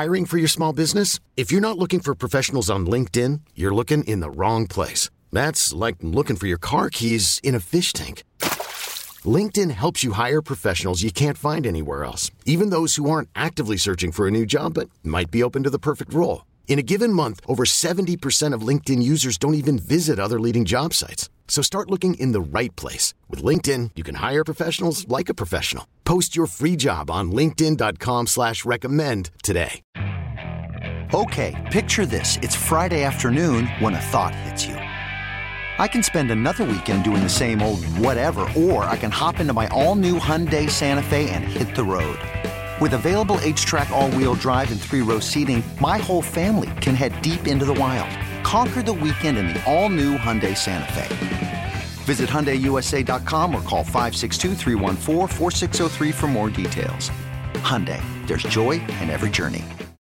Hiring for your small business? If you're not looking for professionals on LinkedIn, you're looking in the wrong place. That's like looking for your car keys in a fish tank. LinkedIn helps you hire professionals you can't find anywhere else, even those who aren't actively searching for a new job but might be open to the perfect role. In a given month, over 70% of LinkedIn users don't even visit other leading job sites. So start looking in the right place. With LinkedIn, you can hire professionals like a professional. Post your free job on linkedin.com/recommend today. Okay, picture this. It's Friday afternoon when a thought hits you. I can spend another weekend doing the same old whatever, or I can hop into my all-new Hyundai Santa Fe and hit the road. With available H-Track all-wheel drive and 3-row seating, my whole family can head deep into the wild. Conquer the weekend in the all-new Hyundai Santa Fe. Visit HyundaiUSA.com or call 562-314-4603 for more details. Hyundai, there's joy in every journey.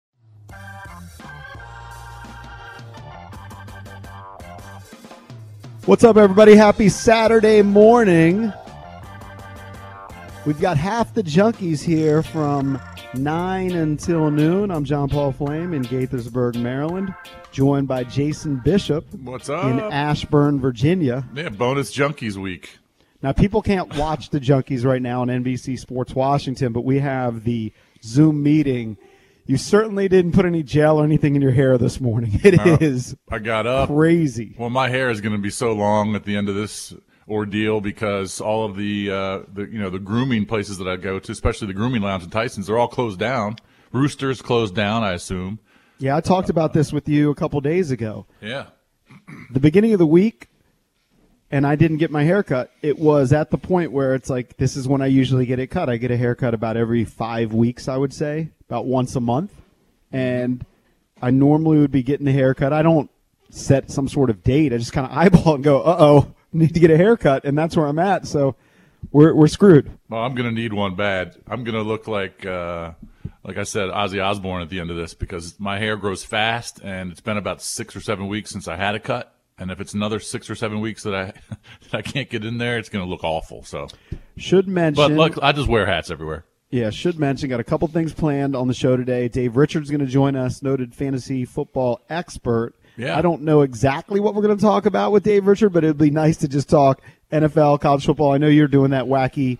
What's up, everybody? Happy Saturday morning. We've got half the junkies here from 9 until noon. I'm John Paul Flame in Gaithersburg, Maryland, joined by Jason Bishop. What's up? In Ashburn, Virginia. Yeah, bonus junkies week. Now, people can't watch the junkies right now on NBC Sports Washington, but we have the Zoom meeting. You certainly didn't put any gel or anything in your hair this morning. It is I got up. Crazy. Well, my hair is going to be so long at the end of this ordeal because all of the grooming places that I go to, especially the grooming lounge in Tyson's, they're all closed down. Rooster's closed down, I assume. Yeah, I talked about this with you a couple days ago. Yeah. The beginning of the week, and I didn't get my hair cut. It was at the point where it's like, this is when I usually get it cut. I get a haircut about every 5 weeks, I would say, about once a month. And I normally would be getting a haircut. I don't set some sort of date. I just kind of eyeball and go, uh-oh, need to get a haircut, and that's where I'm at. So we're screwed. Well, I'm going to need one bad. I'm going to look like I said, Ozzy Osbourne at the end of this because my hair grows fast, and it's been about 6 or 7 weeks since I had a cut. And if it's another 6 or 7 weeks that I can't get in there, it's going to look awful. So should mention. But look, I just wear hats everywhere. Yeah, should mention. Got a couple things planned on the show today. Dave Richards is going to join us, noted fantasy football expert. Yeah. I don't know exactly what we're going to talk about with Dave Richards, but it would be nice to just talk NFL, college football. I know you're doing that wacky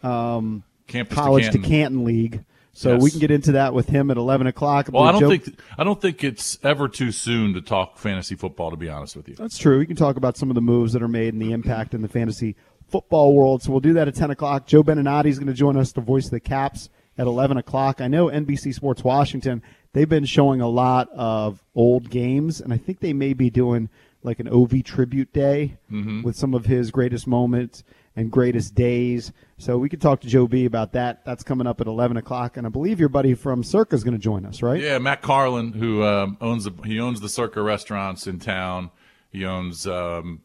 college to Canton league. So yes. We can get into that with him at 11 o'clock. Well, I don't think it's ever too soon to talk fantasy football, to be honest with you. That's true. You can talk about some of the moves that are made and the impact in the fantasy football world. So we'll do that at 10 o'clock. Joe Beninati is going to join us, the voice of the Caps, at 11 o'clock. I know NBC Sports Washington, they've been showing a lot of old games, and I think they may be doing like an OV tribute day with some of his greatest moments and greatest days. So we could talk to Joe B about that. That's coming up at 11 o'clock. And I believe your buddy from Circa is going to join us, right? Yeah, Matt Carlin, who owns the Circa restaurants in town. He owns Open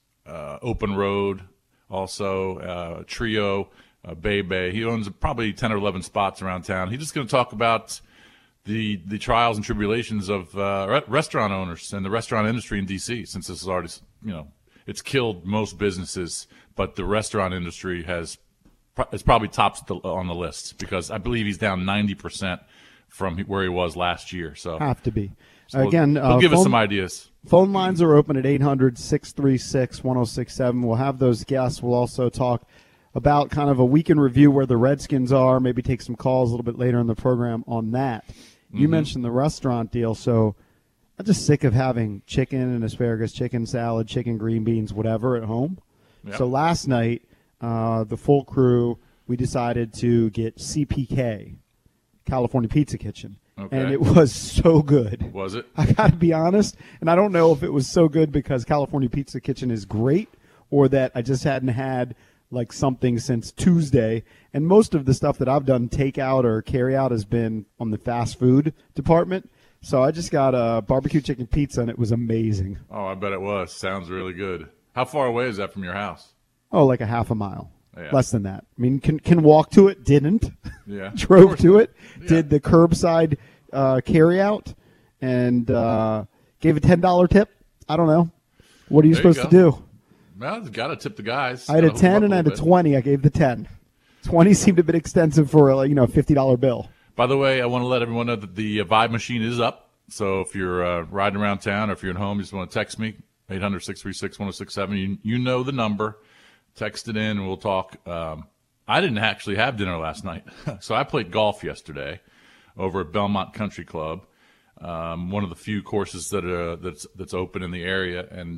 Road, also Trio, Bay. He owns probably 10 or 11 spots around town. He's just going to talk about the trials and tribulations of restaurant owners and the restaurant industry in D.C. since this is already, it's killed most businesses, but the restaurant industry is probably tops on the list because I believe he's down 90% from where he was last year. So have to be. So Again, he'll give us some ideas. Phone lines are open at 800-636-1067. We'll have those guests. We'll also talk about kind of a weekend review where the Redskins are, maybe take some calls a little bit later in the program on that. You mentioned the restaurant deal, so I'm just sick of having chicken and asparagus, chicken salad, chicken green beans, whatever at home. Yep. So last night, the full crew, we decided to get CPK, California Pizza Kitchen. Okay. And it was so good. Was it? I got to be honest, and I don't know if it was so good because California Pizza Kitchen is great or that I just hadn't had like something since Tuesday. And most of the stuff that I've done takeout or carry out has been on the fast food department. So I just got a barbecue chicken pizza, and it was amazing. Oh, I bet it was. Sounds really good. How far away is that from your house? Oh, like a half a mile. Yeah. Less than that. I mean, can walk to it, didn't. Yeah. Drove to it, Yeah. did the curbside carry out, and gave a $10 tip. I don't know. What are you supposed to do? Well, you got to tip the guys. I had a 10 and I had a 20. I gave the 10. 20 seemed a bit extensive for a $50 bill. By the way, I want to let everyone know that the Vibe machine is up. So if you're riding around town or if you're at home, you just want to text me, 800-636-1067. You know the number. Text it in and we'll talk. I didn't actually have dinner last night. So I played golf yesterday over at Belmont Country Club, one of the few courses that's open in the area. And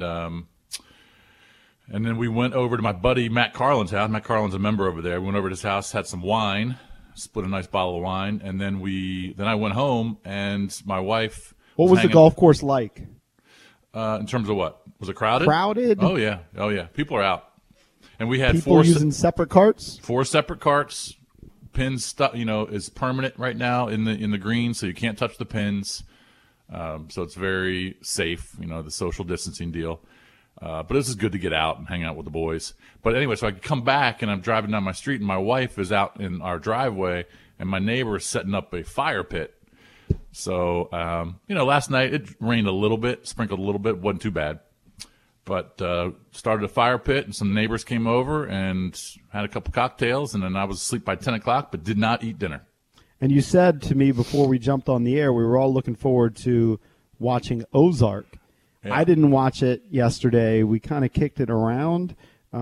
then we went over to my buddy Matt Carlin's house. Matt Carlin's a member over there. We went over to his house, had some wine, split a nice bottle of wine, and then I went home and my wife. What was the golf course like? In terms of what? Was it crowded? Crowded? Oh yeah. People are out, and we had people using separate carts. 4 separate carts. Pins stuff, is permanent right now in the green, so you can't touch the pins. So it's very safe, the social distancing deal. But this is good to get out and hang out with the boys. But anyway, so I come back and I'm driving down my street and my wife is out in our driveway and my neighbor is setting up a fire pit. So, last night it rained a little bit, sprinkled a little bit, wasn't too bad. But started a fire pit and some neighbors came over and had a couple cocktails and then I was asleep by 10 o'clock but did not eat dinner. And you said to me before we jumped on the air, we were all looking forward to watching Ozark. Yeah. I didn't watch it yesterday. We kind of kicked it around.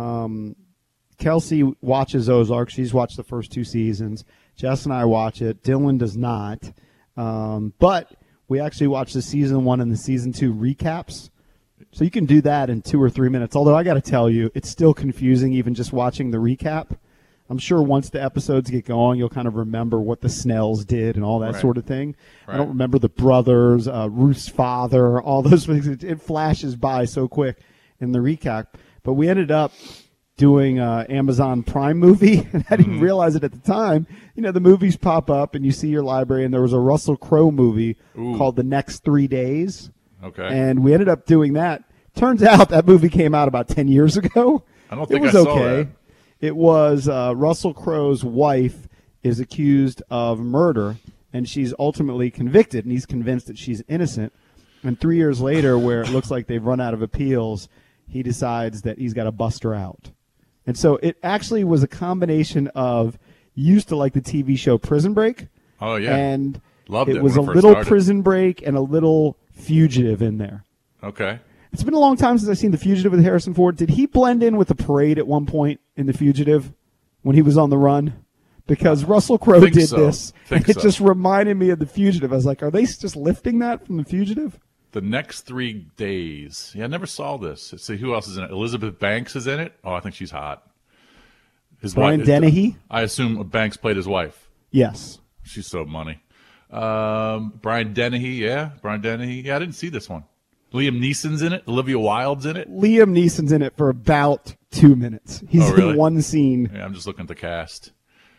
Kelsey watches Ozark. She's watched the first 2 seasons. Jess and I watch it. Dylan does not. But we actually watched the season 1 and the season 2 recaps. So you can do that in 2 or 3 minutes. Although I got to tell you, it's still confusing even just watching the recap. I'm sure once the episodes get going, you'll kind of remember what the Snells did and all that sort of thing. Right. I don't remember the brothers, Ruth's father, all those things. It flashes by so quick in the recap. But we ended up doing Amazon Prime movie, and I didn't realize it at the time. The movies pop up, and you see your library, and there was a Russell Crowe movie called The Next 3 Days. Okay. And we ended up doing that. Turns out that movie came out about 10 years ago. I don't think I saw that. It was Russell Crowe's wife is accused of murder, and she's ultimately convicted, and he's convinced that she's innocent. And 3 years later, where it looks like they've run out of appeals, he decides that he's got to bust her out. And so it actually was a combination of, you used to like the TV show Prison Break. Oh, yeah. And loved it was a little Prison Break and a little Fugitive in there. Okay. It's been a long time since I've seen The Fugitive with Harrison Ford. Did he blend in with the parade at one point in The Fugitive when he was on the run? Because Russell Crowe did this, and it just reminded me of The Fugitive. I was like, are they just lifting that from The Fugitive? The Next 3 Days. Yeah, I never saw this. Let's see, who else is in it? Elizabeth Banks is in it? Oh, I think she's hot. Brian Dennehy? I assume Banks played his wife. Yes. She's so money. Brian Dennehy, yeah. Brian Dennehy. Yeah, I didn't see this one. Liam Neeson's in it. Olivia Wilde's in it. Liam Neeson's in it for about 2 minutes. He's in one scene. Yeah, I'm just looking at the cast.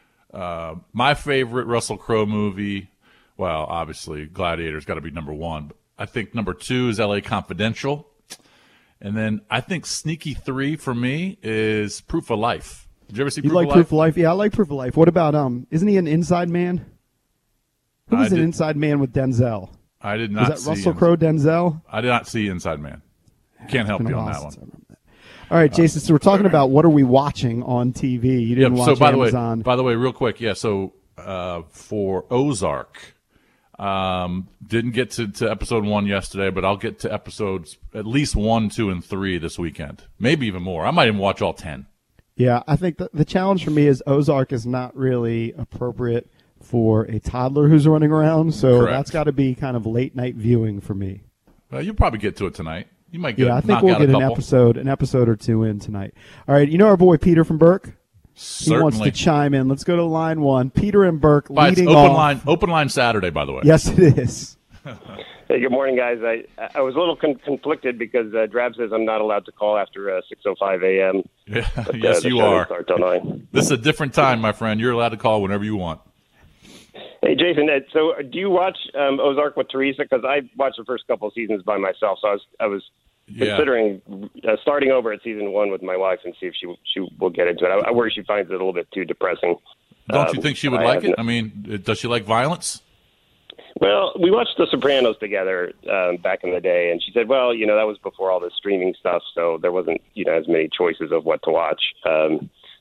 My favorite Russell Crowe movie, well, obviously Gladiator's got to be number 1. But I think number 2 is L.A. Confidential. And then I think sneaky 3 for me is Proof of Life. Did you ever see Proof of Life? You like Proof of Life? Yeah, I like Proof of Life. What about, isn't he an Inside Man? Who was an Inside Man with Denzel? I did not see. Was that Russell Crowe, Denzel? I did not see Inside Man. Can't help you on that one. All right, Jason. So we're talking about what are we watching on TV? You didn't watch Amazon. By the way, real quick, yeah. So for Ozark, didn't get to episode 1 yesterday, but I'll get to episodes at least 1, 2, and 3 this weekend. Maybe even more. I might even watch all 10. Yeah, I think the challenge for me is Ozark is not really appropriate for a toddler who's running around, so that's got to be kind of late night viewing for me. Well, you'll probably get to it tonight. You might get. Yeah, I think we'll get an episode or 2 in tonight. All right, our boy Peter from Burke. Certainly. He wants to chime in. Let's go to line 1. Peter and Burke leading off. Open line Saturday, by the way. Yes, it is. Hey, good morning, guys. I was a little conflicted because Drab says I'm not allowed to call after 6:05 a.m. Yeah, but, yes, you are. Start till 9. This is a different time, my friend. You're allowed to call whenever you want. Hey, Jason, so do you watch Ozark with Teresa? Because I watched the first couple of seasons by myself, so I was considering starting over at season 1 with my wife and see if she will get into it. I worry she finds it a little bit too depressing. Don't you think she would like it? I mean, does she like violence? Well, we watched The Sopranos together back in the day, and she said, well, that was before all the streaming stuff, so there wasn't, as many choices of what to watch.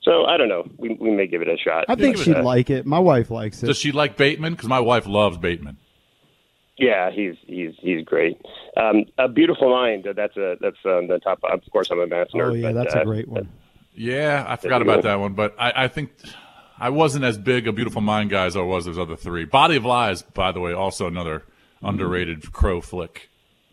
So I don't know. We may give it a shot. I think she'd like it. My wife likes it. Does she like Bateman? Because my wife loves Bateman. Yeah, he's great. A Beautiful Mind. That's on the top. Of course, I'm a math nerd. Oh yeah, that's a great one. Yeah, I forgot about that one, but I think I wasn't as big a Beautiful Mind guy as I was those other three. Body of Lies, by the way, also another underrated Crow flick.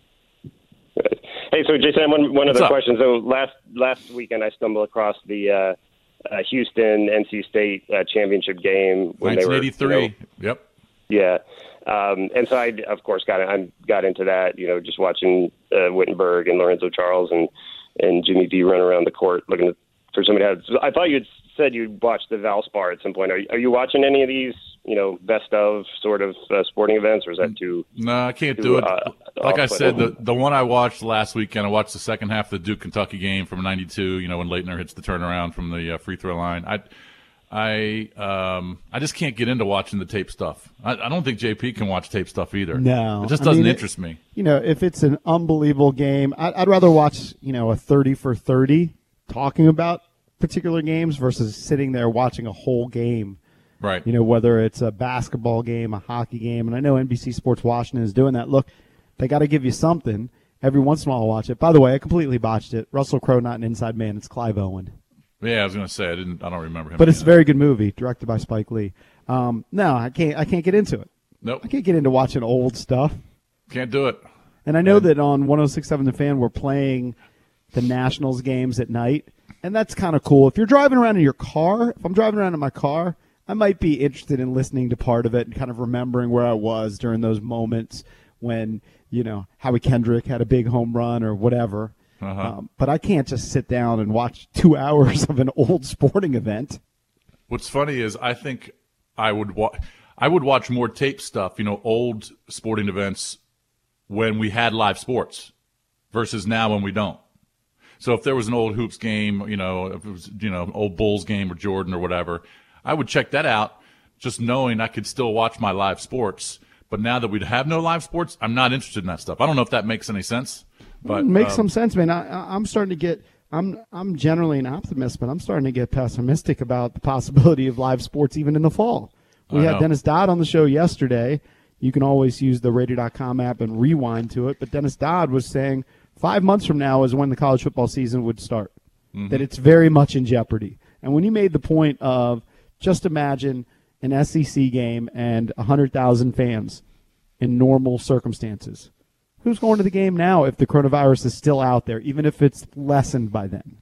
Hey, so Jason, one other question. So last weekend, I stumbled across the Houston NC State championship game when 1983. They were, Yep. Yeah. And so I, of course, got into that, just watching Wittenberg and Lorenzo Charles and Jimmy V run around the court looking for somebody to have. So I thought you'd said you'd watched the Valspar at some point. Are you watching any of these, best of sort of sporting events, or is that too? No, I can't do it. Like I said, the one I watched last weekend, I watched the second half of the Duke Kentucky game from '92. When Leitner hits the turnaround from the free throw line. I just can't get into watching the tape stuff. I don't think JP can watch tape stuff either. No, it just doesn't interest me. If it's an unbelievable game, I'd rather watch a 30 for 30 talking about particular games versus sitting there watching a whole game. Right. Whether it's a basketball game, a hockey game, and I know NBC Sports Washington is doing that. Look, they got to give you something. Every once in a while, I'll watch it. By the way, I completely botched it. Russell Crowe, not an inside man. It's Clive Owen. Yeah, I was going to say I don't remember him. But it's a very good movie, directed by Spike Lee. No, I can't get into it. Nope. I can't get into watching old stuff. Can't do it. And I know that on 106.7 The Fan, we're playing the Nationals games at night, and that's kind of cool. If you're driving around in your car, if I'm driving around in my car, I might be interested in listening to part of it and kind of remembering where I was during those moments when, Howie Kendrick had a big home run or whatever. But I can't just sit down and watch 2 hours of an old sporting event. What's funny is I think I would watch more tape stuff, old sporting events when we had live sports versus now when we don't. So if there was an old hoops game, if it was, old Bulls game or Jordan or whatever, I would check that out just knowing I could still watch my live sports. But now that we have no live sports, I'm not interested in that stuff. I don't know if that makes any sense. But, it makes some sense, man. I'm starting to get I'm generally an optimist, but I'm starting to get pessimistic about the possibility of live sports even in the fall. We had Dennis Dodd on the show yesterday. You can always use the radio.com app and rewind to it. But Dennis Dodd was saying 5 months from now is when the college football season would start, that it's very much in jeopardy. And when he made the point of just imagine an SEC game and 100,000 fans in normal circumstances. Who's going to the game now if the coronavirus is still out there, even if it's lessened by then?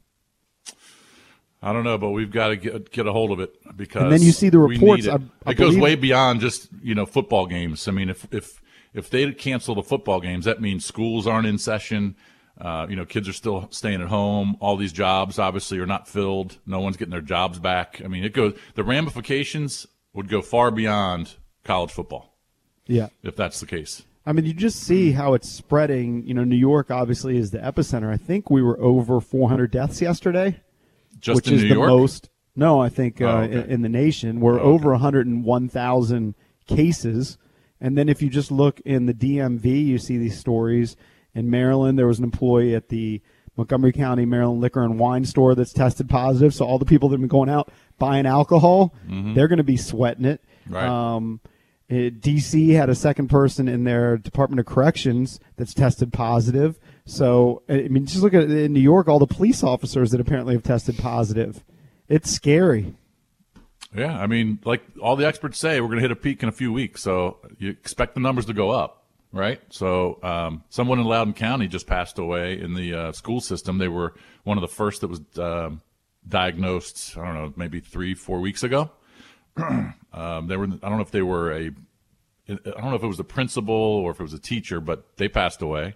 I don't know, but we've got to get a hold of it because and then you see the reports. It goes way beyond just football games. I mean, if they cancel the football games, that means schools aren't in session. Kids are still staying at home. All these jobs obviously are not filled. No one's getting their jobs back. I mean, the ramifications would go far beyond college football. Yeah, if that's the case. I mean, you just see how it's spreading. New York obviously is the epicenter. I think we were over 400 deaths yesterday. Just which in is New the York? most. No, I think okay. in the nation. We're over 101,000 cases. And then if you just look in the DMV, you see these stories. In Maryland, there was an employee at the Montgomery County, Maryland Liquor and Wine store that's tested positive. So all the people that have been going out buying alcohol, they're going to be sweating it. Right. D.C. had a second person in their Department of Corrections that's tested positive. So, I mean, just look at in New York, all the police officers that apparently have tested positive. It's scary. Yeah, I mean, like all the experts say, we're going to hit a peak in a few weeks. So you expect the numbers to go up, right? So someone in Loudoun County just passed away in the school system. They were one of the first that was diagnosed, I don't know, maybe 3-4 weeks ago. They were. I don't know if they were I don't know if it was the principal or if it was a teacher, but they passed away.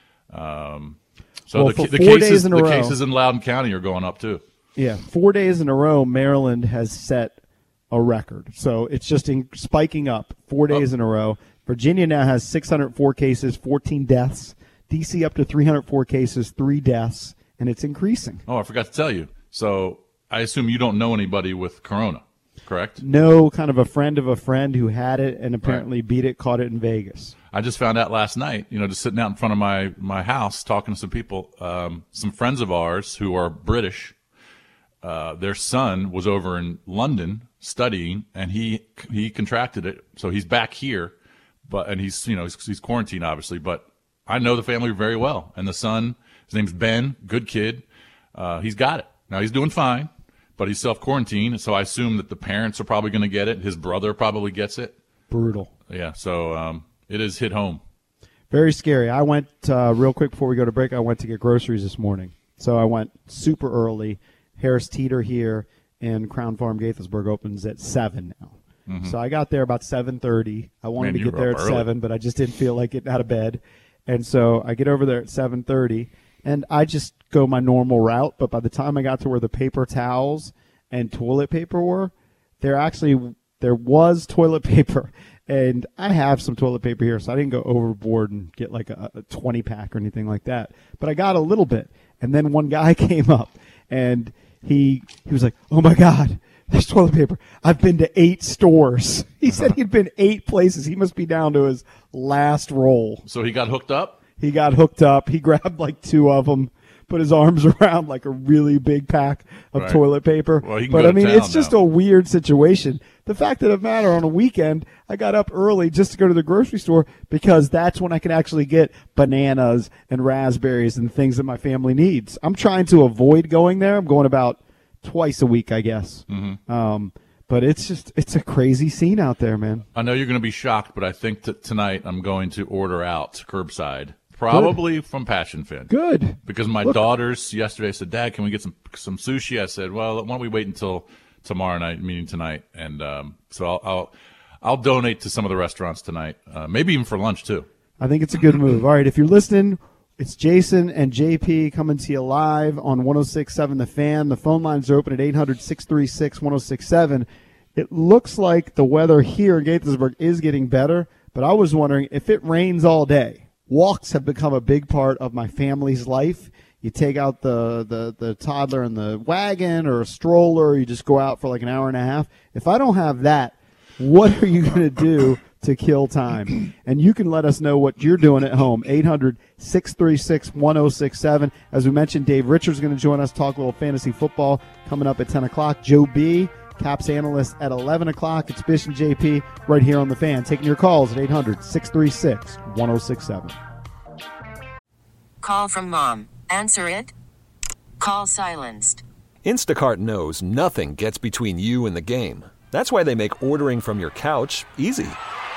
So well, the cases in Loudoun County are going up too. Yeah, 4 days in a row, Maryland has set a record. So it's just spiking up 4 days in a row. Virginia now has 604 cases, 14 deaths. D.C. up to 304 cases, 3 deaths, and it's increasing. Oh, I forgot to tell you. So I assume you don't know anybody with corona. Correct? No, kind of a friend of a friend who had it and apparently beat it, caught it in Vegas. I just found out last night, just sitting out in front of my house talking to some people, some friends of ours who are British, their son was over in London studying, and he contracted it, so he's back here, and he's quarantined obviously, but I know the family very well, and the son, his name's Ben, good kid, he's got it. Now he's doing fine, but he's self-quarantined, so I assume that the parents are probably going to get it. His brother probably gets it. Brutal. Yeah, so it is hit home. Very scary. I went real quick before we go to break. I went to get groceries this morning, so I went super early. Harris Teeter here in Crown Farm Gaithersburg opens at 7 now. Mm-hmm. So I got there about 7:30. I wanted to get there at 7, but I just didn't feel like getting out of bed. And so I get over there at 7:30, and I just go my normal route. But by the time I got to where the paper towels and toilet paper were, there was toilet paper. And I have some toilet paper here, so I didn't go overboard and get like a 20-pack or anything like that. But I got a little bit. And then one guy came up, and he was like, "Oh, my God, there's toilet paper. I've been to 8 stores." He said he'd been 8 places. He must be down to his last roll. So he got hooked up? He got hooked up. He grabbed like 2 of them, put his arms around like a really big pack of toilet paper. Well, he can but, go I mean, to town it's just now. a weird situation. The fact of the matter, on a weekend, I got up early just to go to the grocery store because that's when I can actually get bananas and raspberries and things that my family needs. I'm trying to avoid going there. I'm going about twice a week, I guess. Mm-hmm. But it's a crazy scene out there, man. I know you're going to be shocked, but I think that tonight I'm going to order out curbside, probably from Passion Fin. Good. Because my daughters yesterday said, "Dad, can we get some sushi?" I said, "Well, why don't we wait until tomorrow night, meaning tonight?" And so I'll donate to some of the restaurants tonight, maybe even for lunch too. I think it's a good move. All right, if you're listening, it's Jason and JP coming to you live on 106.7 The Fan. The phone lines are open at 800-636-1067. It looks like the weather here in Gaithersburg is getting better, but I was wondering if it rains all day. Walks have become a big part of my family's life. You take out the toddler in the wagon or a stroller, or you just go out for like an hour and a half. If I don't have that, what are you going to do to kill time? And you can let us know what you're doing at home. 800-636-1067. As we mentioned, Dave Richards is going to join us, talk a little fantasy football coming up at 10 o'clock. Joe B., Caps analyst, at 11 o'clock. It's Bish and JP right here on The Fan. Taking your calls at 800-636-1067. Call from mom. Answer it. Call silenced. Instacart knows nothing gets between you and the game. That's why they make ordering from your couch easy.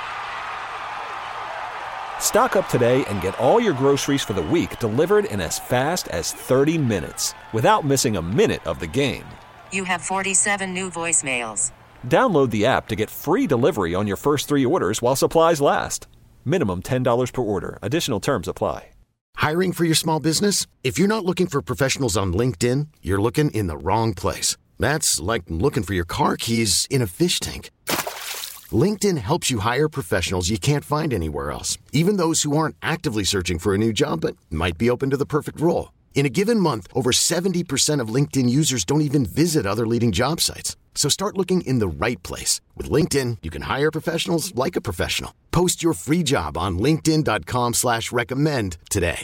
Stock up today and get all your groceries for the week delivered in as fast as 30 minutes without missing a minute of the game. You have 47 new voicemails. Download the app to get free delivery on your first 3 orders while supplies last. Minimum $10 per order. Additional terms apply. Hiring for your small business? If you're not looking for professionals on LinkedIn, you're looking in the wrong place. That's like looking for your car keys in a fish tank. LinkedIn helps you hire professionals you can't find anywhere else, even those who aren't actively searching for a new job but might be open to the perfect role. In a given month, over 70% of LinkedIn users don't even visit other leading job sites. So start looking in the right place. With LinkedIn, you can hire professionals like a professional. Post your free job on linkedin.com/recommend today.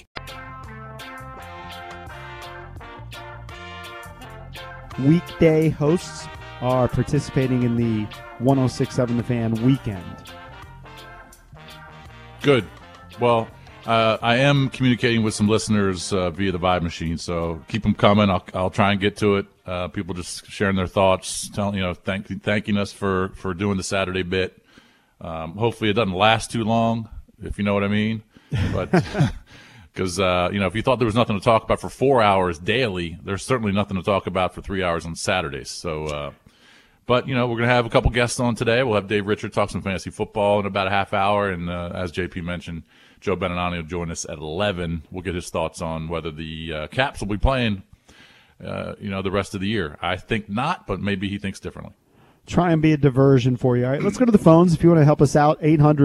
Weekday hosts are participating in the 106.7 The Fan weekend. Good. Well, I am communicating with some listeners via the Vibe machine, so keep them coming. I'll try and get to it. People just sharing their thoughts, thanking us for doing the Saturday bit. Hopefully, it doesn't last too long, if you know what I mean. But because if you thought there was nothing to talk about for 4 hours daily, there's certainly nothing to talk about for 3 hours on Saturdays. So, but we're gonna have a couple guests on today. We'll have Dave Richards talk some fantasy football in about a half hour, and as JP mentioned, Joe Beninani will join us at 11. We'll get his thoughts on whether the Caps will be playing, the rest of the year. I think not, but maybe he thinks differently. Try and be a diversion for you. All right, let's go to the phones. If you want to help us out,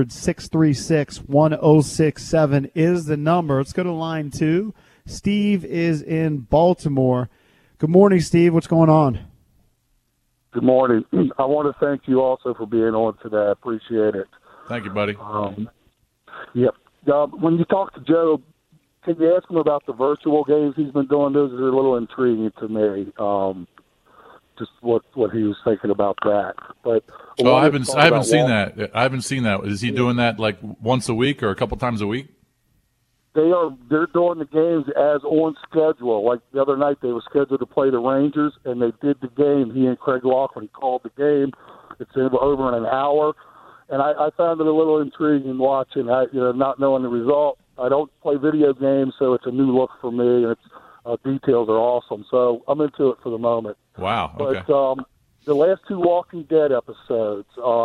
800-636-1067 is the number. Let's go to line 2. Steve is in Baltimore. Good morning, Steve. What's going on? Good morning. I want to thank you also for being on today. I appreciate it. Thank you, buddy. Yep. When you talk to Joe, can you ask him about the virtual games he's been doing? Those are a little intriguing to me. just what he was thinking about that. But I haven't seen that. I haven't seen that. Is he doing that like once a week or a couple times a week? They're doing the games as on schedule. Like the other night, they were scheduled to play the Rangers, and they did the game. He and Craig Laughlin called the game. It's over in an hour, and I found it a little intriguing watching. Not knowing the result. I don't play video games, so it's a new look for me, and its details are awesome. So I'm into it for the moment. Wow. Okay. But the last 2 Walking Dead episodes.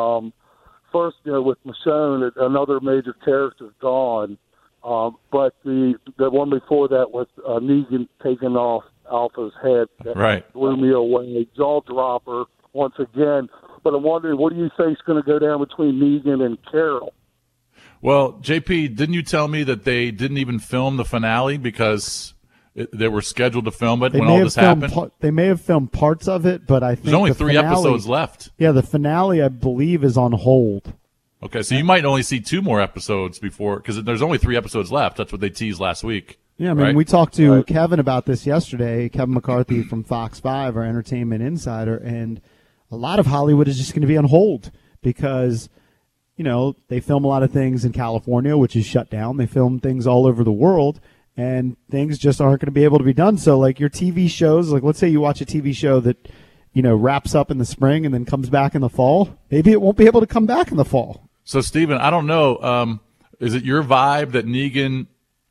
First, with Michonne, another major character's gone. But the one before that was Negan taking off Alpha's head. That blew me away. Jaw dropper once again. But I'm wondering, what do you think is going to go down between Negan and Carol? Well, JP, didn't you tell me that they didn't even film the finale because they were scheduled to film it when all this happened? They may have filmed parts of it, but I think there's only 3 episodes left. Yeah, the finale, I believe, is on hold. Okay, so you might only see 2 more episodes before, because there's only 3 episodes left. That's what they teased last week. Yeah, I mean, we talked to Kevin about this yesterday, Kevin McCarthy from Fox 5, our entertainment insider, and a lot of Hollywood is just going to be on hold because, they film a lot of things in California, which is shut down. They film things all over the world, and things just aren't going to be able to be done. So, like, your TV shows, like, let's say you watch a TV show that, wraps up in the spring and then comes back in the fall. Maybe it won't be able to come back in the fall. So, Steven, I don't know. Is it your vibe that Negan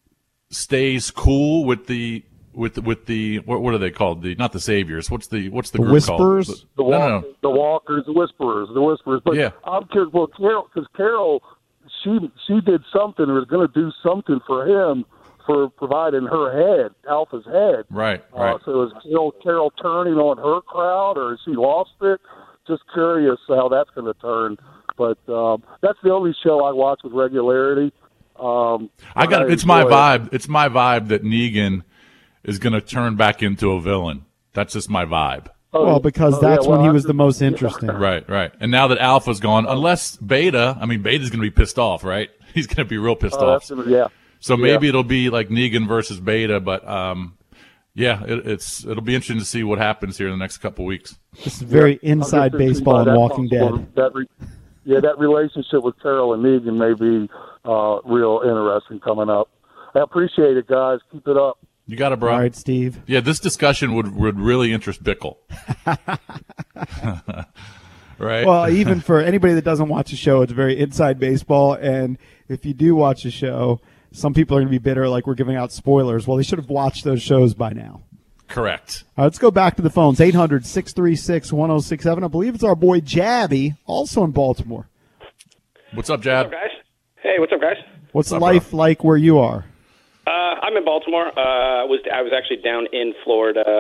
stays cool with the what are they called? Not the Saviors. What's the group Whisperers? called? The Walkers, the Whisperers. But yeah. I'm curious. Well, Carol, she did something or was going to do something for him for providing her head, Alpha's head. Right. So is Carol turning on her crowd, or has she lost it? Just curious how that's going to turn. But that's the only show I watch with regularity. It's my vibe. It's my vibe that Negan is going to turn back into a villain. That's just my vibe. Well, because that's when he was the most interesting. Right. And now that Alpha's gone, unless Beta's going to be pissed off, right? He's going to be real pissed off. Yeah. So maybe it'll be like Negan versus Beta, but it'll be interesting to see what happens here in the next couple weeks. This is very inside baseball and Walking Dead. That relationship with Carol and Negan may be real interesting coming up. I appreciate it, guys. Keep it up. You got it, bro. All right, Steve. Yeah, this discussion would really interest Bickle. Right? Well, even for anybody that doesn't watch the show, it's very inside baseball. And if you do watch the show, some people are going to be bitter, like we're giving out spoilers. Well, they should have watched those shows by now. Correct. All right, let's go back to the phones. 800-636-1067. I believe it's our boy Jabby, also in Baltimore. What's up, Jab? What's up, guys? Hey, what's up, guys? What's life like where you are? I'm in Baltimore. I was actually down in Florida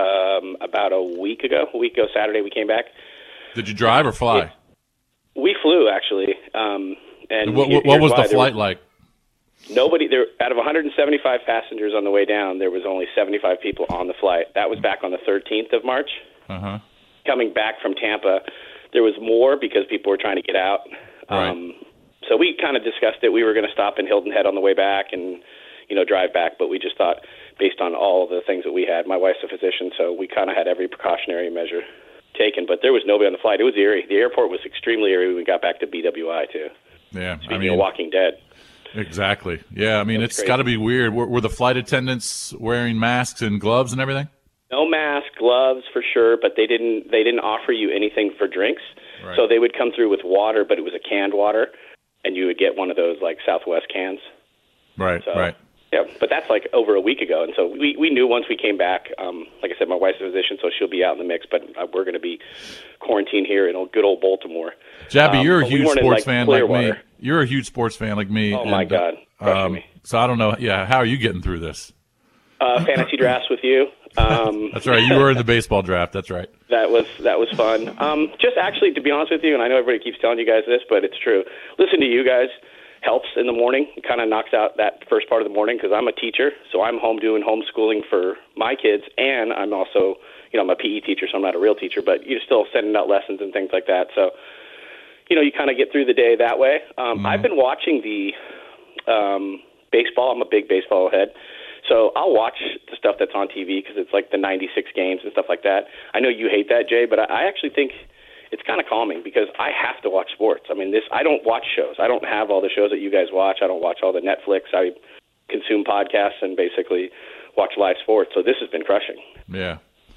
about a week ago. Saturday, we came back. Did you drive or fly? We flew, actually. And what was the flight like? Nobody there. Out of 175 passengers on the way down, there was only 75 people on the flight. That was back on the 13th of March. Uh-huh. Coming back from Tampa, there was more because people were trying to get out. Right. So we kind of discussed it. We were going to stop in Hilton Head on the way back and drive back, but we just thought, based on all of the things that we had, my wife's a physician, so we kind of had every precautionary measure taken. But there was nobody on the flight. It was eerie. The airport was extremely eerie when we got back to BWI too. Yeah, Speaking of Walking Dead. Exactly. Yeah, I mean, it's got to be weird. Were the flight attendants wearing masks and gloves and everything? No mask, gloves for sure, but they didn't offer you anything for drinks. Right. So they would come through with water, but it was a canned water, and you would get one of those like Southwest cans. Right. Right. Yeah, but that's like over a week ago, and so we knew once we came back. Like I said, my wife's a physician, so she'll be out in the mix. But we're going to be quarantined here in good old Baltimore. Jabby, you're a huge sports fan like me. You're a huge sports fan like me. Oh my God! So I don't know. Yeah, how are you getting through this? Fantasy drafts with you. That's right. You were in the baseball draft. That's right. That was fun. Just actually, to be honest with you, and I know everybody keeps telling you guys this, but it's true. Listen to you guys. Helps in the morning. It kind of knocks out that first part of the morning because I'm a teacher, so I'm home doing homeschooling for my kids, and I'm also, I'm a PE teacher, so I'm not a real teacher, but you're still sending out lessons and things like that. So, you kind of get through the day that way. I've been watching the baseball. I'm a big baseball head. So I'll watch the stuff that's on TV because it's like the 96 games and stuff like that. I know you hate that, Jay, but I actually think it's kind of calming because I have to watch sports. I mean, I don't watch shows. I don't have all the shows that you guys watch. I don't watch all the Netflix. I consume podcasts and basically watch live sports. So this has been crushing. Yeah.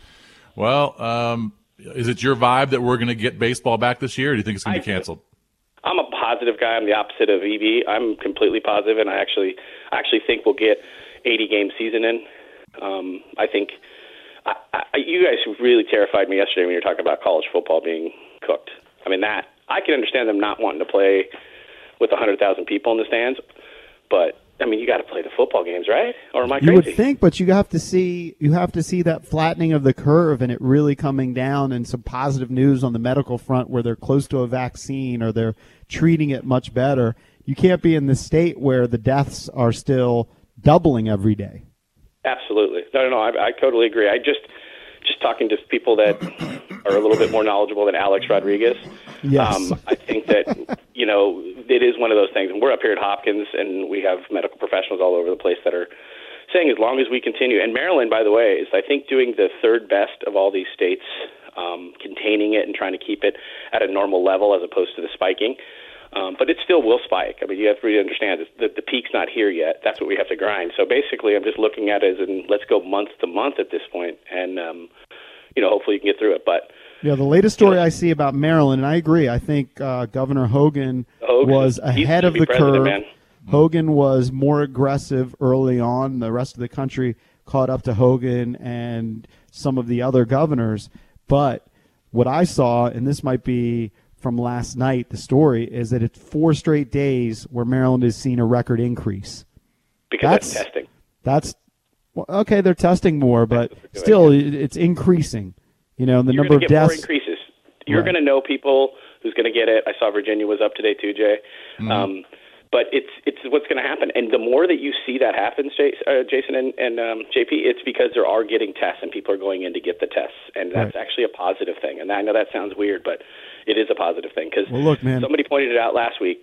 Well, is it your vibe that we're going to get baseball back this year, or do you think it's going to be canceled? I'm a positive guy. I'm the opposite of EB. I'm completely positive, and I actually think we'll get 80-game season in. I think you guys really terrified me yesterday when you were talking about college football being cooked. I mean, that I can understand them not wanting to play with 100,000 people in the stands, but I mean, you got to play the football games, right? Or am I crazy? You would think, but you have to see that flattening of the curve and it really coming down, and some positive news on the medical front where they're close to a vaccine or they're treating it much better. You can't be in the state where the deaths are still doubling every day. Absolutely. No, I totally agree. I just talking to people that are a little bit more knowledgeable than Alex Rodriguez. Yes. I think that, it is one of those things. And we're up here at Hopkins, and we have medical professionals all over the place that are saying as long as we continue. And Maryland, by the way, is, I think, doing the third best of all these states, containing it and trying to keep it at a normal level as opposed to the spiking. But it still will spike. I mean, you have to really understand that the peak's not here yet. That's what we have to grind. So basically, I'm just looking at it as in let's go month to month at this point, and hopefully you can get through it. But yeah, the latest story I see about Maryland, and I agree. I think Governor Hogan was ahead of the curve. Man. Hogan was more aggressive early on. The rest of the country caught up to Hogan and some of the other governors. But what I saw, and this might be from last night, the story is that it's 4 straight days where Maryland has seen a record increase. Because that's testing. Okay, they're testing more, but still it's increasing. The number of deaths. More increases. You're going to know people who's going to get it. I saw Virginia was up today too, Jay. Mm-hmm. But it's what's going to happen. And the more that you see that happen, Jason and JP, it's because they are getting tests and people are going in to get the tests. And that's actually a positive thing. And I know that sounds weird, but it is a positive thing. Because somebody pointed it out last week.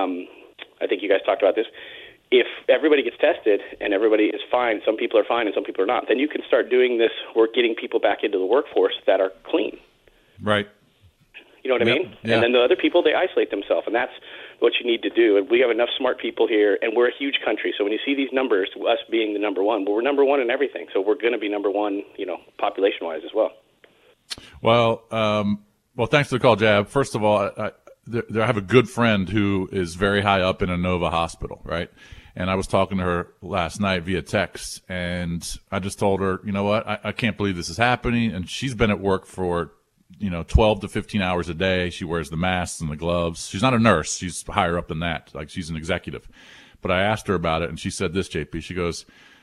I think you guys talked about this. If everybody gets tested and everybody is fine, some people are fine and some people are not, then you can start doing this work, getting people back into the workforce that are clean. Right. You know what I mean? Yeah. And then the other people, they isolate themselves, and that's what you need to do. And we have enough smart people here, and we're a huge country. So when you see these numbers, us being the number one, we're number one in everything. So we're going to be number one, population-wise as well. Well, thanks for the call, Jab. First of all, I have a good friend who is very high up in Inova Hospital, right? And I was talking to her last night via text, and I just told her, you know what, I can't believe this is happening. And she's been at work for 12 to 15 hours a day. She wears the masks and the gloves. She's not a nurse. She's higher up than that. Like, she's an executive. But I asked her about it, and she said this, JP. She goes,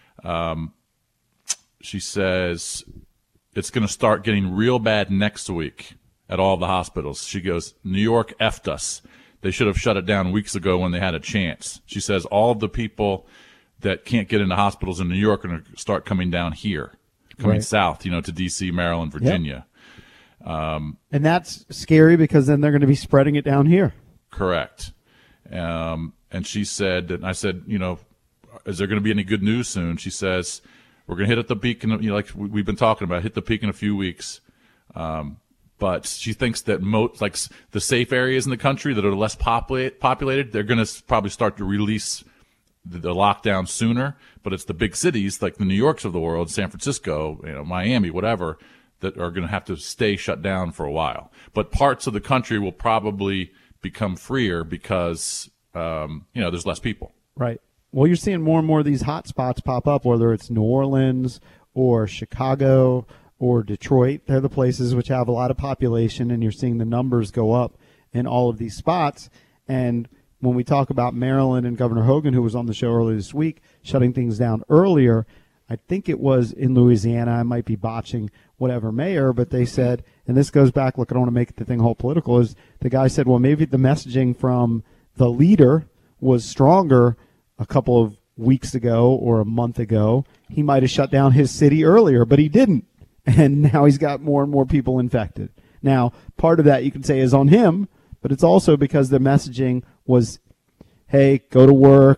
she says, it's going to start getting real bad next week at all the hospitals. She goes, New York effed us. They should have shut it down weeks ago when they had a chance. She says all of the people that can't get into hospitals in New York are going to start coming down here, coming south, to D.C., Maryland, Virginia. Yep. And that's scary because then they're going to be spreading it down here. Correct. And she said, and I said, is there going to be any good news soon? She says, we're going to hit at the peak, like we've been talking about, hit the peak in a few weeks. But she thinks that like the safe areas in the country that are less populated, they're going to probably start to release the lockdown sooner. But it's the big cities like the New Yorks of the world, San Francisco, Miami, whatever, that are going to have to stay shut down for a while. But parts of the country will probably become freer because, there's less people. Right. Well, you're seeing more and more of these hot spots pop up, whether it's New Orleans or Chicago or Detroit. They're the places which have a lot of population, and you're seeing the numbers go up in all of these spots. And when we talk about Maryland and Governor Hogan, who was on the show earlier this week, shutting things down earlier, I think it was in Louisiana. I might be botching whatever mayor, but they said, and this goes back, look, I don't want to make the thing whole political, is the guy said, well, maybe the messaging from the leader was stronger a couple of weeks ago or a month ago. He might have shut down his city earlier, but he didn't. And now he's got more and more people infected. Now, part of that you can say is on him, but it's also because the messaging was, hey, go to work,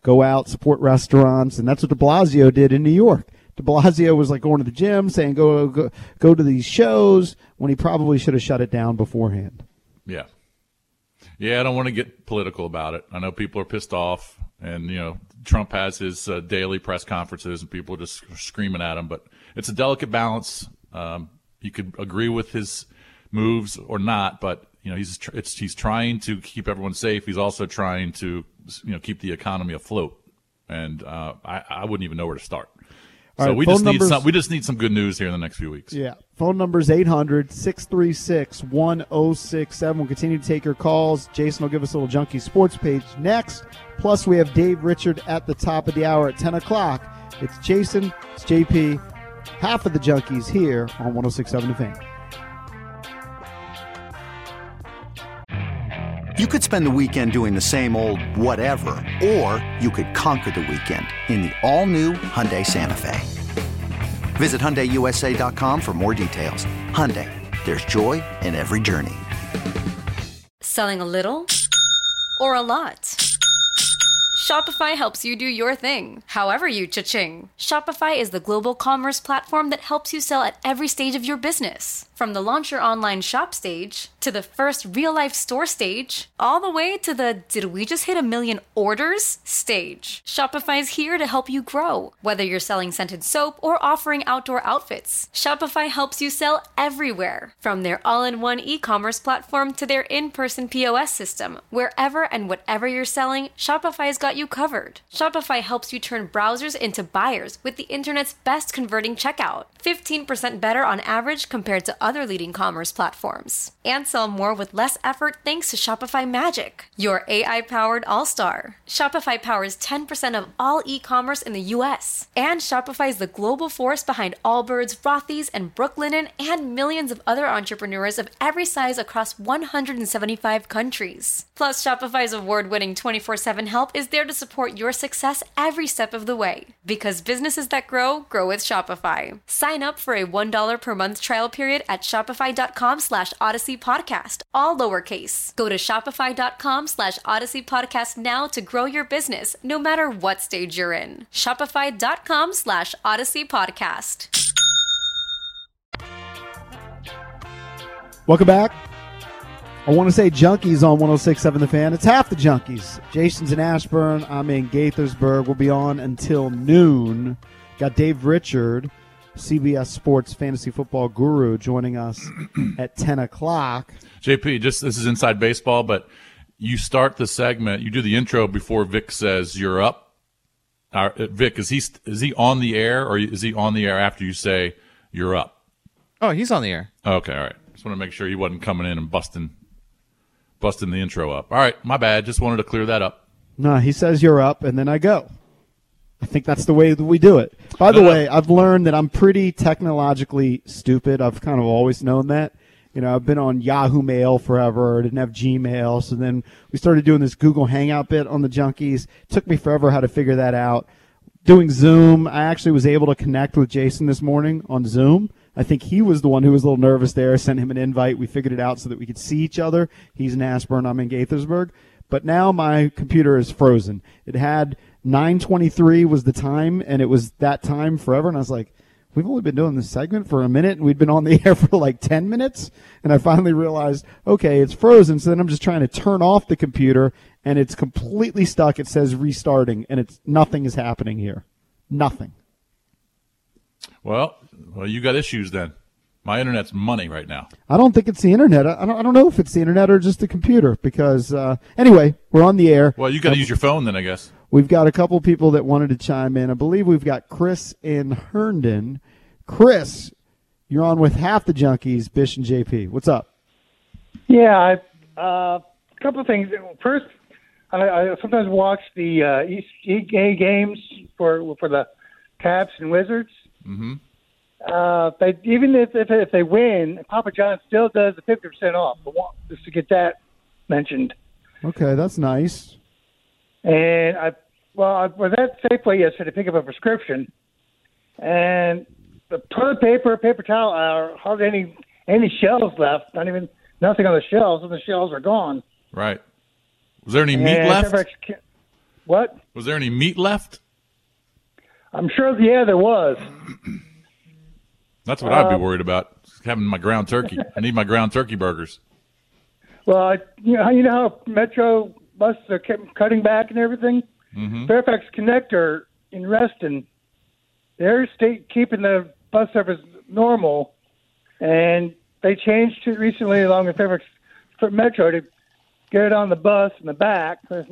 go out, support restaurants, and that's what de Blasio did in New York. De Blasio was like going to the gym, saying go to these shows, when he probably should have shut it down beforehand. Yeah. Yeah, I don't want to get political about it. I know people are pissed off, and, Trump has his daily press conferences, and people are just screaming at him, but it's a delicate balance. You could agree with his moves or not, but, he's trying to keep everyone safe. He's also trying to, keep the economy afloat, and I wouldn't even know where to start. So we just need some good news here in the next few weeks. Yeah. Phone number is 800-636-1067. We'll continue to take your calls. Jason will give us a little Junkie Sports page next. Plus, we have Dave Richard at the top of the hour at 10 o'clock. It's Jason, it's JP, half of the Junkies here on 106.7 The Fan. You could spend the weekend doing the same old whatever, or you could conquer the weekend in the all-new Hyundai Santa Fe. Visit HyundaiUSA.com for more details. Hyundai, there's joy in every journey. Selling a little or a lot? Shopify helps you do your thing, however you cha-ching. Shopify is the global commerce platform that helps you sell at every stage of your business. From the launch your online shop stage, to the first real-life store stage, all the way to the did we just hit 1 million orders stage. Shopify is here to help you grow. Whether you're selling scented soap or offering outdoor outfits, Shopify helps you sell everywhere. From their all-in-one e-commerce platform to their in-person POS system, wherever and whatever you're selling, Shopify's got you covered. Shopify helps you turn browsers into buyers with the internet's best converting checkout. 15% better on average compared to other leading commerce platforms. And sell more with less effort thanks to Shopify Magic, your AI-powered all-star. Shopify powers 10% of all e-commerce in the U.S. And Shopify is the global force behind Allbirds, Rothy's, and Brooklinen, and millions of other entrepreneurs of every size across 175 countries. Plus, Shopify's award-winning 24/7 help is there to support your success every step of the way. Because businesses that grow with Shopify. Sign up for a $1 per month trial period at shopify.com/Odyssey Podcast, all lowercase. Go to shopify.com/Odyssey Podcast now to grow your business, no matter what stage you're in. Shopify.com/Odyssey Podcast. Welcome back. I want to say Junkies on 106.7 The Fan. It's half the Junkies. Jason's in Ashburn. I'm in Gaithersburg. We'll be on until noon. Got Dave Richard, CBS Sports fantasy football guru, joining us at 10 o'clock. JP, this is Inside Baseball, but you start the segment, you do the intro before Vic says you're up. Vic, is he on the air, or is he on the air after you say you're up? Oh, he's on the air. Okay, all right. Just want to make sure he wasn't coming in and busting the intro up. All right, my bad. Just wanted to clear that up. No, he says you're up, and then I go. I think that's the way that we do it. By the way, I've learned that I'm pretty technologically stupid. I've kind of always known that. I've been on Yahoo Mail forever. I didn't have Gmail. So then we started doing this Google Hangout bit on the Junkies. It took me forever how to figure that out. Doing Zoom, I actually was able to connect with Jason this morning on Zoom. I think he was the one who was a little nervous there. I sent him an invite. We figured it out so that we could see each other. He's in Ashburn. I'm in Gaithersburg. But now my computer is frozen. It had 9:23 was the time, and it was that time forever. And I was like, we've only been doing this segment for a minute, and we'd been on the air for like 10 minutes. And I finally realized, okay, it's frozen. So then I'm just trying to turn off the computer, and it's completely stuck. It says restarting, and nothing is happening here. Nothing. Well, you got issues then. My internet's money right now. I don't think it's the internet. I don't know if it's the internet or just the computer because, anyway, we're on the air. Well, you got to use your phone then, I guess. We've got a couple people that wanted to chime in. I believe we've got Chris in Herndon. Chris, you're on with half the Junkies, Bish and JP. What's up? Yeah, a couple of things. First, I sometimes watch the East games for the Caps and Wizards. Mm-hmm. But even if they win, Papa John still does the 50% off. Just to get that mentioned. Okay, that's nice. And I was at Safeway yesterday to pick up a prescription, and the toilet paper, paper towel are hardly any shelves left. Nothing on the shelves, and the shelves are gone. Right. Was there any meat left? What? Was there any meat left? I'm sure, yeah, there was. That's what I'd be worried about, having my ground turkey. I need my ground turkey burgers. Well, you know how Metro buses are cutting back and everything? Mm-hmm. Fairfax Connector in Reston, they're keeping the bus service normal, and they changed it recently along with Fairfax Metro to get it on the bus in the back. Just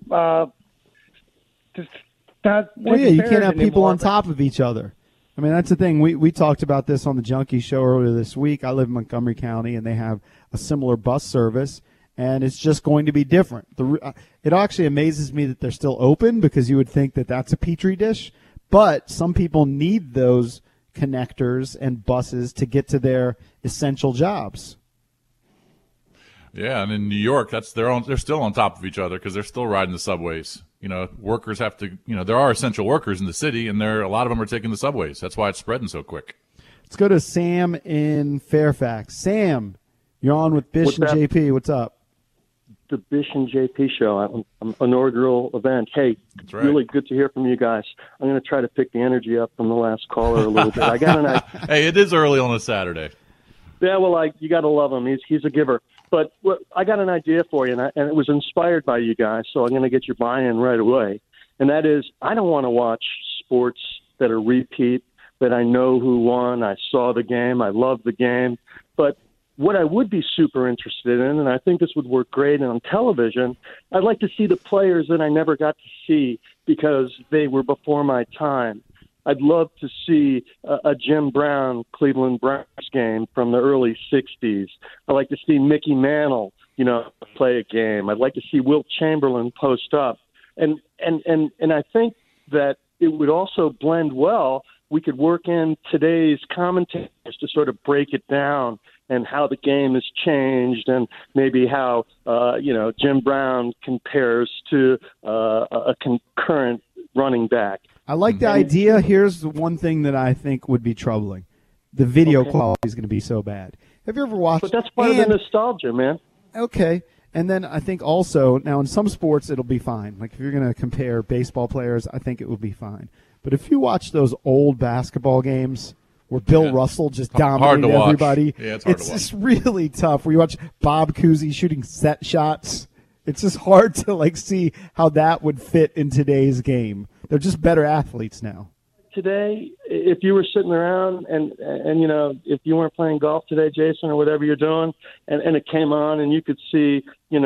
not well, yeah, you can't have people on top of each other. I mean, that's the thing. We talked about this on the Junkie Show earlier this week. I live in Montgomery County, and they have a similar bus service, and it's just going to be different. It actually amazes me that they're still open because you would think that that's a petri dish, but some people need those connectors and buses to get to their essential jobs. Yeah, and in New York, they're still on top of each other because they're still riding the subways. You know, workers have to, there are essential workers in the city, and a lot of them are taking the subways. That's why it's spreading so quick. Let's go to Sam in Fairfax. Sam, you're on with Bish and JP. What's up? The Bish and JP show, an inaugural event. Hey, that's right. Really good to hear from you guys. I'm going to try to pick the energy up from the last caller a little bit. I got an idea. Hey, it is early on a Saturday. Yeah, well, you got to love him. He's a giver. But I got an idea for you, and it was inspired by you guys, so I'm going to get your buy-in right away. And that is, I don't want to watch sports that are repeat, that I know who won, I saw the game, I love the game. But what I would be super interested in, and I think this would work great on television, I'd like to see the players that I never got to see because they were before my time. I'd love to see a Jim Brown Cleveland Browns game from the early 60s. I'd like to see Mickey Mantle, play a game. I'd like to see Wilt Chamberlain post up. And I think that it would also blend well. We could work in today's commentators to sort of break it down and how the game has changed and maybe how, Jim Brown compares to a concurrent running back. I like the idea. Here's the one thing that I think would be troubling. The video quality is going to be so bad. Have you ever watched? But that's part of the nostalgia, man. Okay. And then I think also, now in some sports it'll be fine. Like if you're going to compare baseball players, I think it will be fine. But if you watch those old basketball games where Bill Russell just dominated everybody, it's just really tough. Where you watch Bob Cousy shooting set shots, it's just hard to see how that would fit in today's game. They're just better athletes now. Today, if you were sitting around and if you weren't playing golf today, Jason, or whatever you're doing, and it came on and you could see, a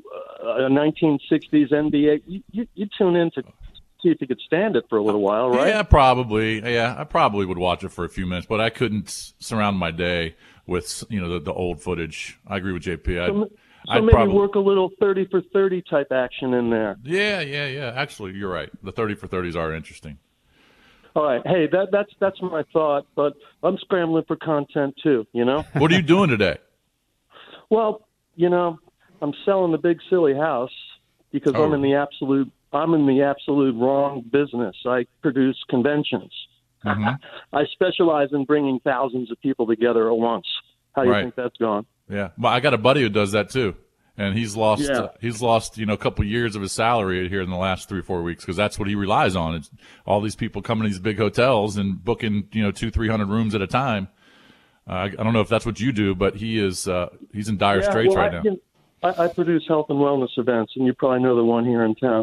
1960s NBA, you tune in to see if you could stand it for a little while, right? Yeah, probably. Yeah, I probably would watch it for a few minutes, but I couldn't surround my day with, the old footage. I agree with JP. So maybe work a little 30 for 30 type action in there. Yeah. Actually, you're right. The 30 for 30s are interesting. All right. Hey, that's my thought, but I'm scrambling for content too, What are you doing today? Well, I'm selling the big silly house because I'm in the absolute wrong business. I produce conventions. Mm-hmm. I specialize in bringing thousands of people together at once. How do you think that's gone? Yeah, well, I got a buddy who does that too, and he's lost a couple years of his salary here in the last 3 or 4 weeks because that's what he relies on. It's all these people coming to these big hotels and booking 200-300 rooms at a time. I don't know if that's what you do, but he's in dire straits right now. I produce health and wellness events, and you probably know the one here in town.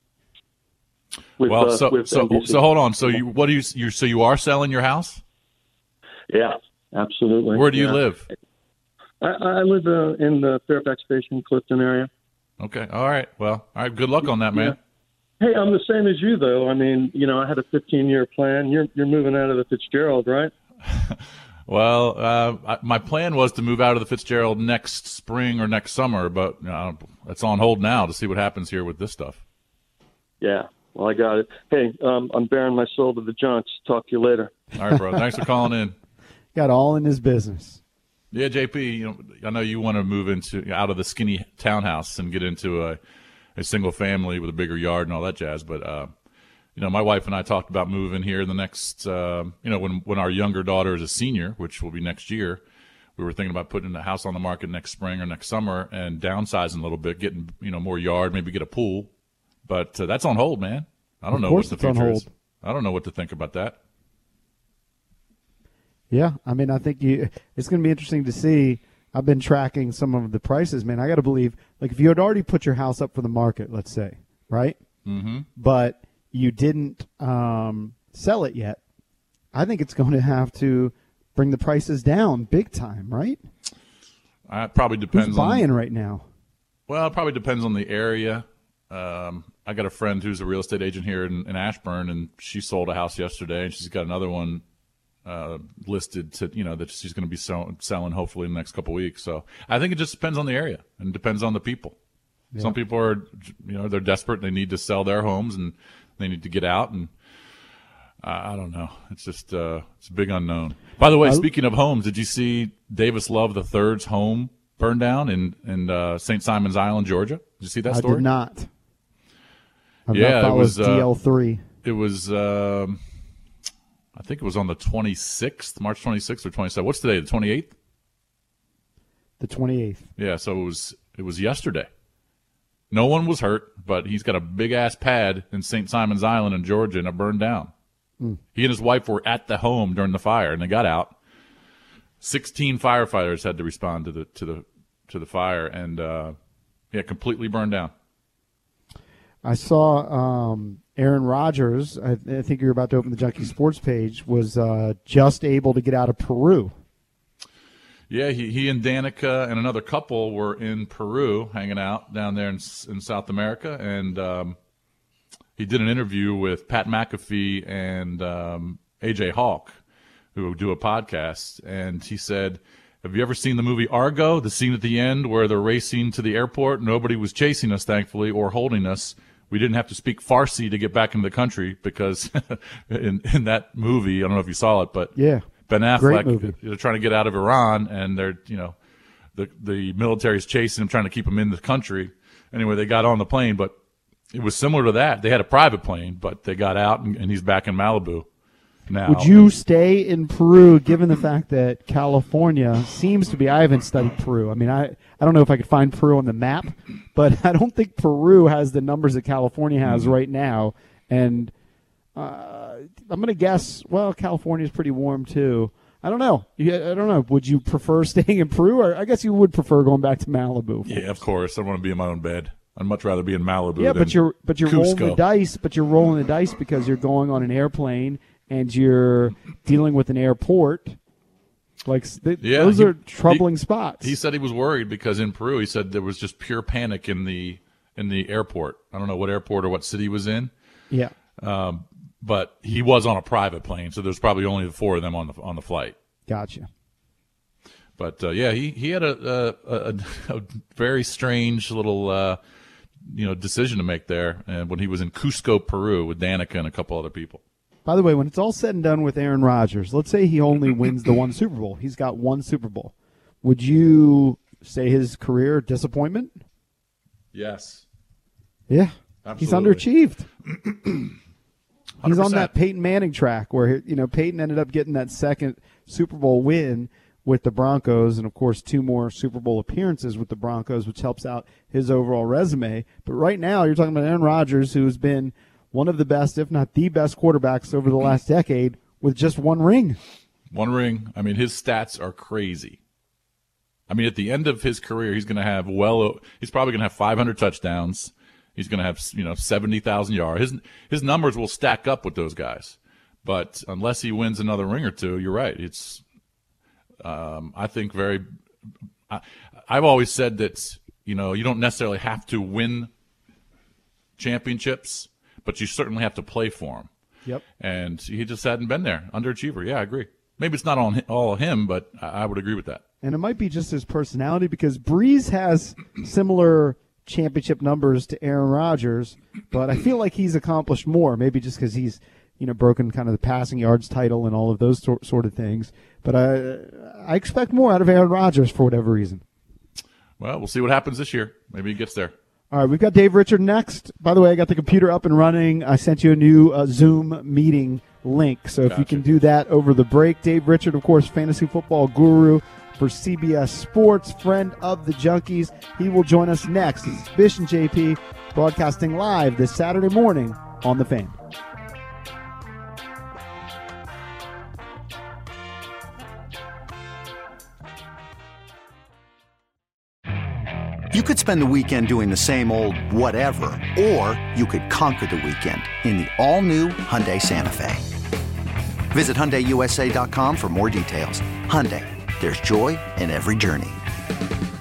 So hold on. So you are selling your house? Yeah, absolutely. Where do you live? I live in the Fairfax Station, Clifton area. Okay. All right. Well, all right. Good luck on that, man. Yeah. Hey, I'm the same as you, though. I mean, I had a 15-year plan. You're moving out of the Fitzgerald, right? Well, my plan was to move out of the Fitzgerald next spring or next summer, but it's on hold now to see what happens here with this stuff. Yeah. Well, I got it. Hey, I'm bearing my soul to the junks. Talk to you later. All right, bro. Thanks for calling in. Got all in his business. Yeah, JP, I know you want to move out of the skinny townhouse and get into a single family with a bigger yard and all that jazz. But, my wife and I talked about moving here in the next, when our younger daughter is a senior, which will be next year, we were thinking about putting the house on the market next spring or next summer and downsizing a little bit, getting, more yard, maybe get a pool, But that's on hold, man. I don't know what the future is. I don't know what to think about that. Yeah, I mean, I think it's going to be interesting to see. I've been tracking some of the prices, man. I got to believe, like, if you had already put your house up for the market, let's say, right? Mm-hmm. But you didn't sell it yet, I think it's going to have to bring the prices down big time, right? It probably depends. Who's buying right now? Well, it probably depends on the area. I got a friend who's a real estate agent here in Ashburn, and she sold a house yesterday, and she's got another one listed to, that she's going to be selling hopefully in the next couple of weeks. So I think it just depends on the area and depends on the people. Yeah. Some people are, they're desperate. They need to sell their homes and they need to get out. And I don't know. It's just it's a big unknown. By the way, speaking of homes, did you see Davis Love III's home burned down in St. Simon's Island, Georgia? Did you see that story? I did not. It was DL3. It was. I think it was on the 26th, March 26th or 27th. What's today, the 28th? The 28th. Yeah, so it was yesterday. No one was hurt, but he's got a big-ass pad in St. Simon's Island in Georgia, and it burned down. Mm. He and his wife were at the home during the fire, and they got out. 16 firefighters had to respond to the fire, and completely burned down. I saw Aaron Rodgers, I think you're about to open the Junkie Sports page, was just able to get out of Peru. Yeah, he and Danica and another couple were in Peru hanging out down there in South America, and he did an interview with Pat McAfee and AJ Hawk, who do a podcast, and he said, have you ever seen the movie Argo, the scene at the end where they're racing to the airport? Nobody was chasing us, thankfully, or holding us. We didn't have to speak Farsi to get back into the country because in that movie, I don't know if you saw it, but yeah, Ben Affleck, they're trying to get out of Iran, and they're, the military's chasing him, trying to keep him in the country. Anyway, they got on the plane, but it was similar to that. They had a private plane, but they got out, and he's back in Malibu now. Would you stay in Peru, given the fact that California seems to be? I haven't studied Peru. I mean, I don't know if I could find Peru on the map, but I don't think Peru has the numbers that California has right now. And I'm going to guess, well, California is pretty warm too. I don't know. I don't know. Would you prefer staying in Peru, or I guess you would prefer going back to Malibu? Yeah, of course. I want to be in my own bed. I'd much rather be in Malibu. Yeah, than but you're rolling the dice. But you're rolling the dice because you're going on an airplane and you're dealing with an airport. Like those are troubling spots. He said he was worried because in Peru, he said there was just pure panic in the airport. I don't know what airport or what city he was in. Yeah. But he was on a private plane, so there's probably only the four of them on the flight. Gotcha. But he had a very strange little decision to make there, when he was in Cusco, Peru, with Danica and a couple other people. By the way, when it's all said and done with Aaron Rodgers, let's say he only wins the one Super Bowl. He's got one Super Bowl. Would you say his career disappointment? Yes. Yeah. Absolutely. He's underachieved. 100%. He's on that Peyton Manning track where, Peyton ended up getting that second Super Bowl win with the Broncos and, of course, 2 more Super Bowl appearances with the Broncos, which helps out his overall resume. But right now you're talking about Aaron Rodgers, who's been one of the best, if not the best quarterbacks over the last decade with just one ring. One ring. I mean, his stats are crazy. I mean, at the end of his career, he's going to have he's probably going to have 500 touchdowns. He's going to have, 70,000 yards. His numbers will stack up with those guys. But unless he wins another ring or two, you're right. It's, I think I've always said that, you don't necessarily have to win championships, but you certainly have to play for them. Yep. And he just hadn't been there. Underachiever. Yeah, I agree. Maybe it's not all him, but I would agree with that. And it might be just his personality, because Breeze has similar championship numbers to Aaron Rodgers, but I feel like he's accomplished more, maybe just because he's, broken kind of the passing yards title and all of those sort of things. But I expect more out of Aaron Rodgers for whatever reason. Well, we'll see what happens this year. Maybe he gets there. All right, we've got Dave Richard next. By the way, I got the computer up and running. I sent you a new Zoom meeting link, so if you can do that over the break. Dave Richard, of course, fantasy football guru for CBS Sports, friend of the Junkies. He will join us next. It's Bish and JP broadcasting live this Saturday morning on The Fan. You could spend the weekend doing the same old whatever, or you could conquer the weekend in the all-new Hyundai Santa Fe. Visit HyundaiUSA.com for more details. Hyundai, there's joy in every journey.